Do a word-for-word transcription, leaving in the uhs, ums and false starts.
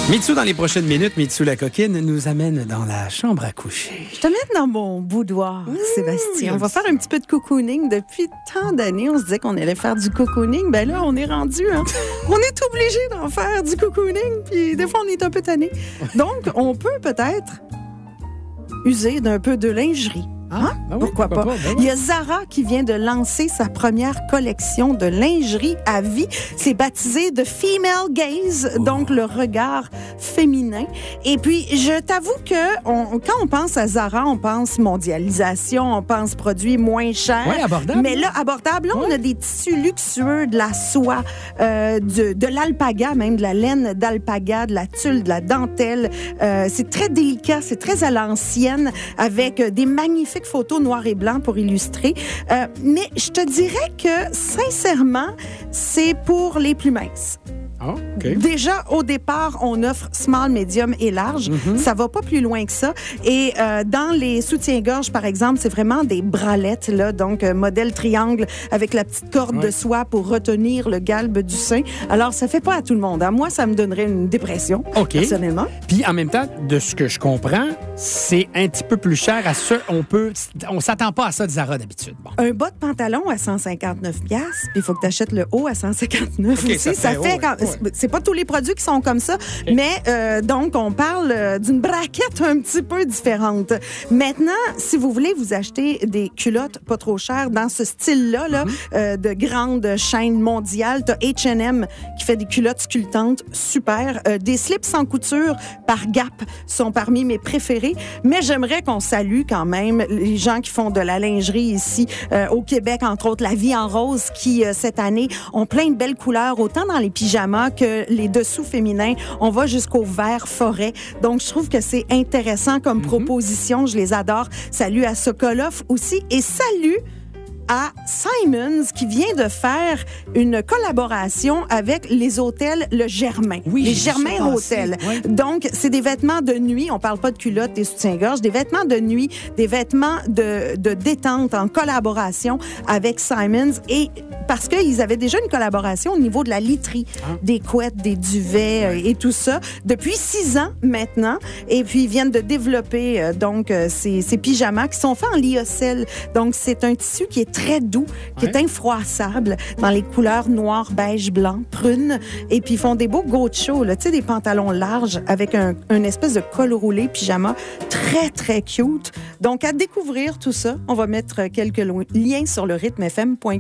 Mitsu, dans les prochaines minutes, Mitsu la coquine nous amène dans la chambre à coucher. Je te mets dans mon boudoir, mmh, Sébastien. On va faire un petit peu de cocooning. Depuis tant d'années, on se disait qu'on allait faire du cocooning. Ben là, on est rendu. Hein? On est obligé d'en faire du cocooning. Puis des fois, on est un peu tanné. Donc, on peut peut-être user d'un peu de lingerie. Ah, ben oui, pourquoi, pourquoi pas? pas? Ben oui. Il y a Zara qui vient de lancer sa première collection de lingerie à vie. C'est baptisé The Female Gaze, oh. donc le regard féminin. Et puis, je t'avoue que on, quand on pense à Zara, on pense mondialisation, on pense produits moins chers. Oui, abordable. Mais là, abordable, là, ouais. on a des tissus luxueux, de la soie, euh, de, de l'alpaga, même de la laine d'alpaga, de la tulle, de la dentelle. Euh, c'est très délicat, c'est très à l'ancienne, avec des magnifiques photos noir et blanc pour illustrer. Euh, mais je te dirais que, sincèrement, c'est pour les plus minces. Oh, okay. Déjà, au départ, on offre small, medium et large. Mm-hmm. Ça va pas plus loin que ça. Et euh, dans les soutiens-gorge, par exemple, c'est vraiment des bralettes, là, donc euh, modèle triangle avec la petite corde ouais. de soie pour retenir le galbe du sein. Alors, ça fait pas à tout le monde. Hein. Moi, ça me donnerait une dépression, okay. personnellement. Puis, en même temps, de ce que je comprends, c'est un petit peu plus cher à ce on peut. On s'attend pas à ça de Zara d'habitude. Bon. Un bas de pantalon à cent cinquante-neuf dollars, puis il faut que tu achètes le haut à cent cinquante-neuf okay, aussi. Ça fait, ça fait oh, quand... ouais. C'est pas tous les produits qui sont comme ça, okay. mais euh, donc, on parle euh, d'une braquette un petit peu différente. Maintenant, si vous voulez vous acheter des culottes pas trop chères dans ce style-là, là, mm-hmm. euh, de grande chaîne mondiale, t'as H and M qui fait des culottes sculptantes super. Euh, des slips sans couture par Gap sont parmi mes préférés, mais j'aimerais qu'on salue quand même les gens qui font de la lingerie ici euh, au Québec, entre autres La Vie en Rose, qui euh, cette année ont plein de belles couleurs, autant dans les pyjamas que les dessous féminins. On va jusqu'au vert forêt. Donc, je trouve que c'est intéressant comme mm-hmm. proposition. Je les adore. Salut à Sokolov aussi. Et salut à Simons qui vient de faire une collaboration avec les hôtels Le Germain. Oui, les Germain Hôtels. Oui. Donc, c'est des vêtements de nuit. On parle pas de culottes et soutiens-gorge. Des vêtements de nuit, des vêtements de, de détente en collaboration avec Simons. Et parce qu'ils avaient déjà une collaboration au niveau de la literie, ah. des couettes, des duvets euh, et tout ça, depuis six ans maintenant. Et puis, ils viennent de développer euh, donc euh, ces, ces pyjamas qui sont faits en lyocell. Donc, c'est un tissu qui est très doux, qui ouais. est infroissable dans les couleurs noir, beige, blanc, prune. Et puis, ils font des beaux gauchos, là, tu sais, des pantalons larges avec un, un espèce de col roulé pyjama très, très cute. Donc, à découvrir tout ça, on va mettre quelques liens sur le rythme f m point com.